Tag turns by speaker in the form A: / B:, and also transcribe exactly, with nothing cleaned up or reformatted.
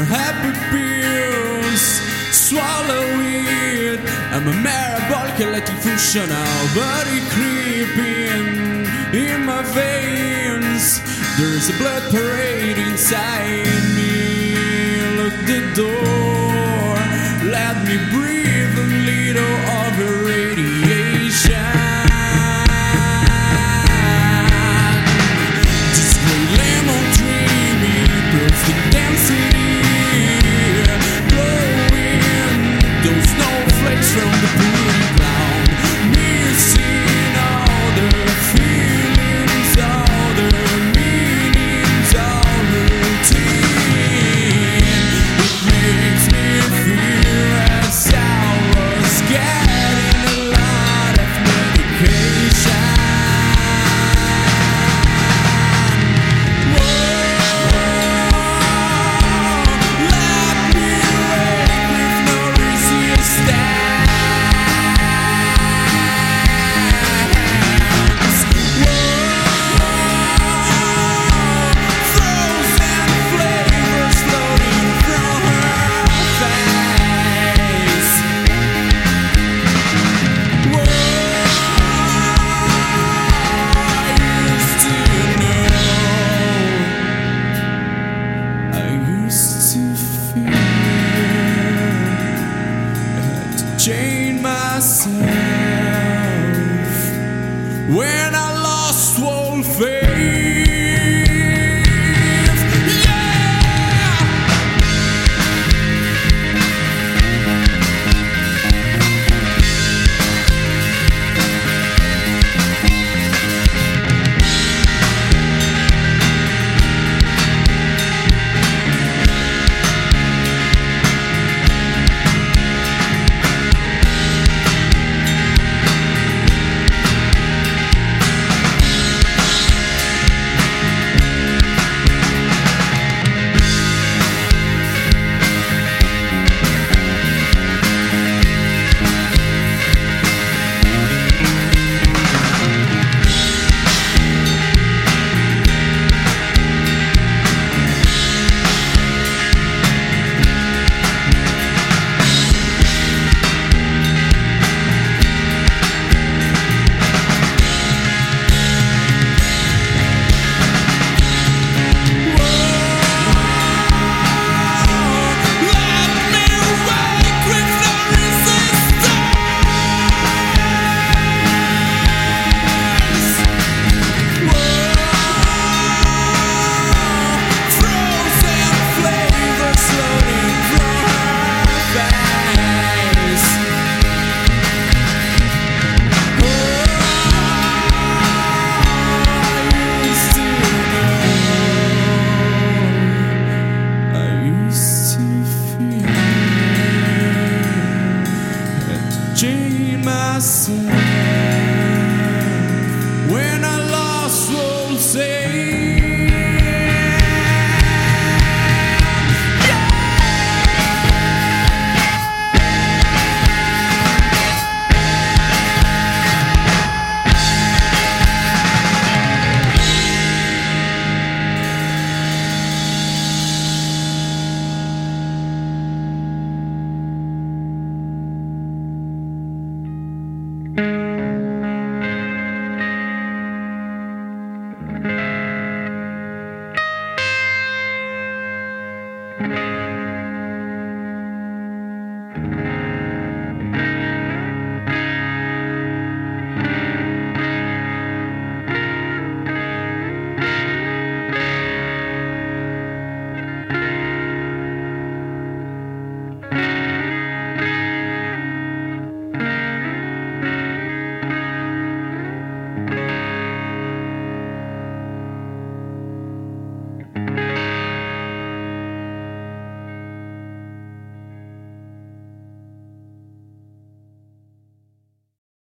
A: happy pills. Swallow it. I'm a metabolic electric functional body creeping in my veins. There's a blood parade inside me. Look the door. Let me breathe a little of your radiation. This gray lemon dreamy perfect density, blowing those snowflakes from the pretty ground, missing all the feelings, all the meanings, all routine. It makes me feel as I was getting a lot of medication. Chain myself when I lost all faith. Myself when I lost all say.
B: Thank you.